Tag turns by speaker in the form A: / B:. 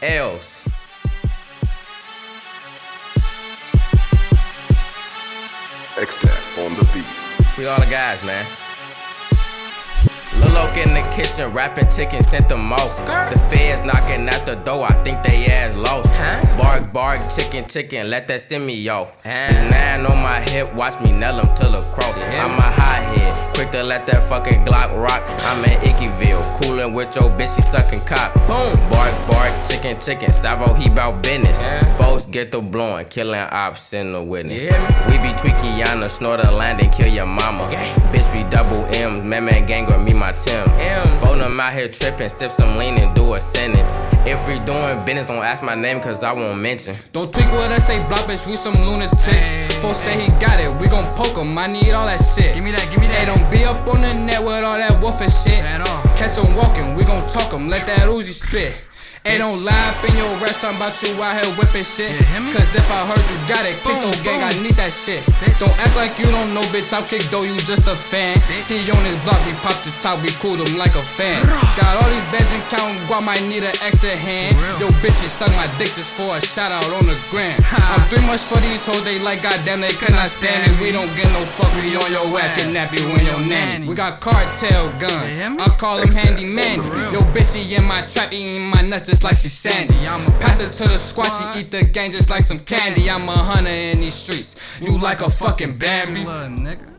A: L's.
B: X-Tap on the beat.
A: Free all the guys, man. Lil Oak in the kitchen, rapping chicken, sent them off. The feds knocking at the door, I think they ass lost. Bark, bark, chicken, chicken, let that send me off. There's 9 on my hip, watch me nail them till the cross. I'm a hothead, quick to let that fucking Glock rock. I'm in Ickyville, coolin' with your bitch, she sucking cock. Boom, bark, bark, chicken, chicken, Savo, he bout business. Folks get the blowing, killing ops in the witness. We be Tweakiana, snort a landing, kill your mama. Bitch, we double M's, man, gang with me, my Tim. Phone them out here trippin', sip some lean and do a sentence. If we doing business, don't ask my name cause I won't mention.
C: Don't tweak with us, say block, bitch, we some lunatics. Folks say he got it, we gon' poke him, I need all that shit.
D: Give me that, give me that.
C: Hey, don't be up on the net with all that woofing shit. Catch him walking, we gon' talk him, let that Uzi spit. Hey, don't lie up in your rest, talking about you out here whipping shit. Cause if I heard you got it, kick those gang, I need that shit. Don't act like you don't know, bitch, I'm kick though, you just a fan. He on his block, we pop this top, we cool him like a fan. Got all these beds and count, guap might need an extra hand. Yo, bitch, she suck my dick just for a shout out on the gram. I'm too much for these hoes, they like goddamn, they cannot stand it. We don't get no fuck, we on your ass, kidnap you when your nanny. We got cartel guns, I call him Handy Mandy. Yo, bitch, she in my trap, eating my nuts just like she Sandy. I'ma pass it to the squad, she eat the gang just like some candy. I'm a hunter in these streets, you like a fucking Bambi.